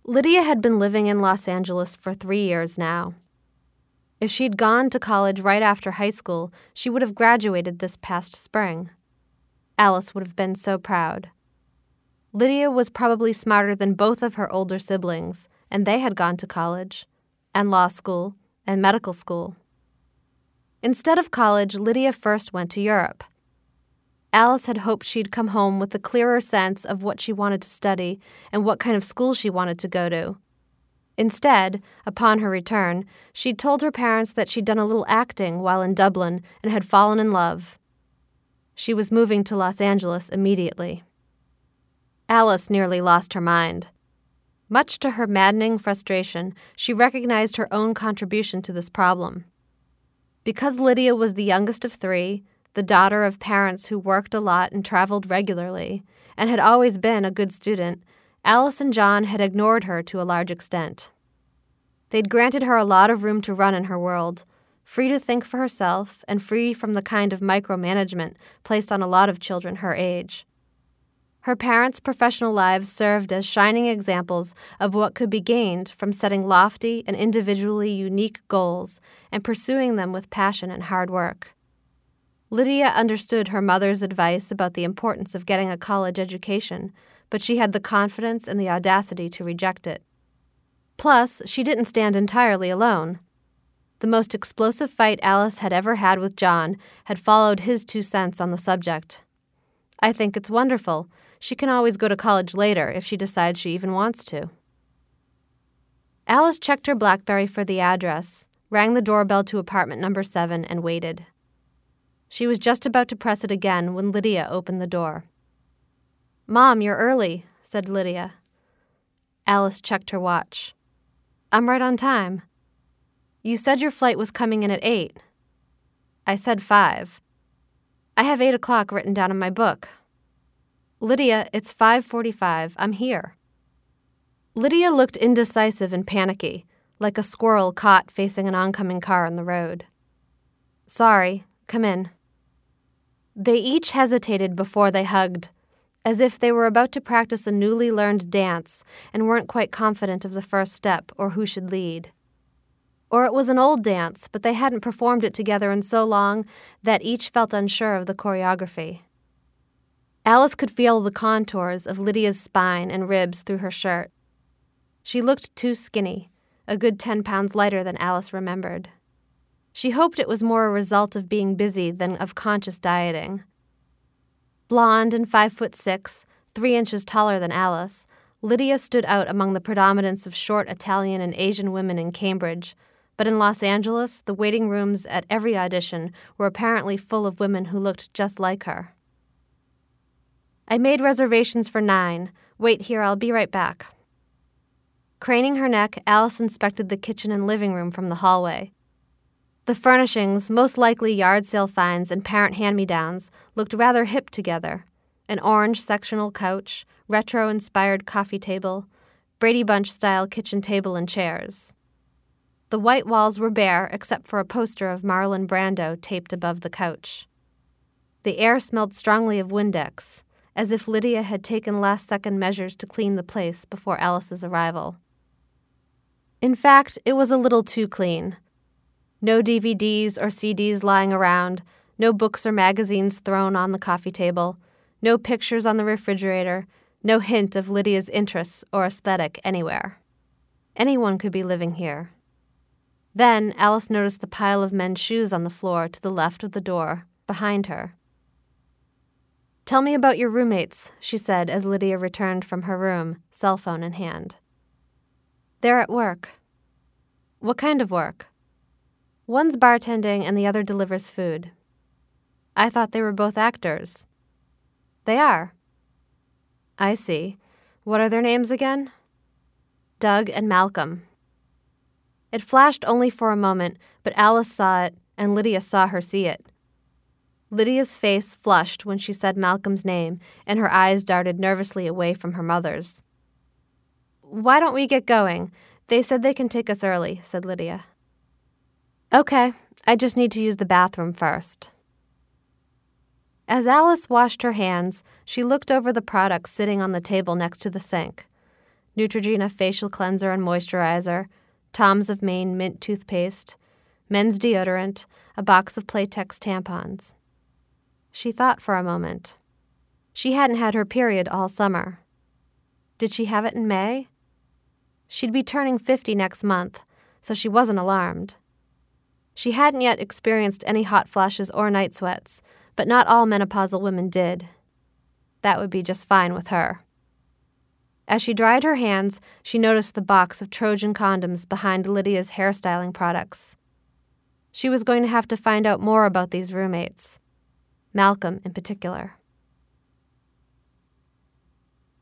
Lydia had been living in Los Angeles for 3 years now. If she'd gone to college right after high school, she would have graduated this past spring. Alice would have been so proud. Lydia was probably smarter than both of her older siblings, and they had gone to college, and law school, and medical school. Instead of college, Lydia first went to Europe. Alice had hoped she'd come home with a clearer sense of what she wanted to study and what kind of school she wanted to go to. Instead, upon her return, she'd told her parents that she'd done a little acting while in Dublin and had fallen in love. She was moving to Los Angeles immediately. Alice nearly lost her mind. Much to her maddening frustration, she recognized her own contribution to this problem. Because Lydia was the youngest of 3, the daughter of parents who worked a lot and traveled regularly, and had always been a good student, Alice and John had ignored her to a large extent. They'd granted her a lot of room to run in her world, free to think for herself and free from the kind of micromanagement placed on a lot of children her age. Her parents' professional lives served as shining examples of what could be gained from setting lofty and individually unique goals and pursuing them with passion and hard work. Lydia understood her mother's advice about the importance of getting a college education, but she had the confidence and the audacity to reject it. Plus, she didn't stand entirely alone. The most explosive fight Alice had ever had with John had followed his 2 cents on the subject. "I think it's wonderful. She can always go to college later if she decides she even wants to." Alice checked her BlackBerry for the address, rang the doorbell to apartment number 7, and waited. She was just about to press it again when Lydia opened the door. "Mom, you're early," said Lydia. Alice checked her watch. "I'm right on time." "You said your flight was coming in at 8. "I said 5. "I have 8 o'clock written down in my book." "Lydia, it's 5:45. I'm here." Lydia looked indecisive and panicky, like a squirrel caught facing an oncoming car on the road. "Sorry, come in." They each hesitated before they hugged, as if they were about to practice a newly learned dance and weren't quite confident of the first step or who should lead. Or it was an old dance, but they hadn't performed it together in so long that each felt unsure of the choreography. Alice could feel the contours of Lydia's spine and ribs through her shirt. She looked too skinny, a good 10 pounds lighter than Alice remembered. She hoped it was more a result of being busy than of conscious dieting. Blonde and 5'6", 3 inches taller than Alice, Lydia stood out among the predominance of short Italian and Asian women in Cambridge, but in Los Angeles, the waiting rooms at every audition were apparently full of women who looked just like her. "I made reservations for 9. Wait here, I'll be right back." Craning her neck, Alice inspected the kitchen and living room from the hallway. The furnishings, most likely yard sale finds and parent hand-me-downs, looked rather hip together. An orange sectional couch, retro-inspired coffee table, Brady Bunch-style kitchen table and chairs. The white walls were bare except for a poster of Marlon Brando taped above the couch. The air smelled strongly of Windex, as if Lydia had taken last-second measures to clean the place before Alice's arrival. In fact, it was a little too clean. No DVDs or CDs lying around, no books or magazines thrown on the coffee table, no pictures on the refrigerator, no hint of Lydia's interests or aesthetic anywhere. Anyone could be living here. Then Alice noticed the pile of men's shoes on the floor to the left of the door, behind her. "Tell me about your roommates," she said as Lydia returned from her room, cell phone in hand. "They're at work." "What kind of work?" "One's bartending and the other delivers food." "I thought they were both actors." "They are." "I see. What are their names again?" "Doug and Malcolm." It flashed only for a moment, but Alice saw it, and Lydia saw her see it. Lydia's face flushed when she said Malcolm's name, and her eyes darted nervously away from her mother's. "Why don't we get going? They said they can take us early," said Lydia. "Okay, I just need to use the bathroom first." As Alice washed her hands, she looked over the products sitting on the table next to the sink. Neutrogena facial cleanser and moisturizer, Tom's of Maine mint toothpaste, men's deodorant, a box of Playtex tampons. She thought for a moment. She hadn't had her period all summer. Did she have it in May? She'd be turning 50 next month, so she wasn't alarmed. She hadn't yet experienced any hot flashes or night sweats, but not all menopausal women did. That would be just fine with her. As she dried her hands, she noticed the box of Trojan condoms behind Lydia's hairstyling products. She was going to have to find out more about these roommates, Malcolm in particular.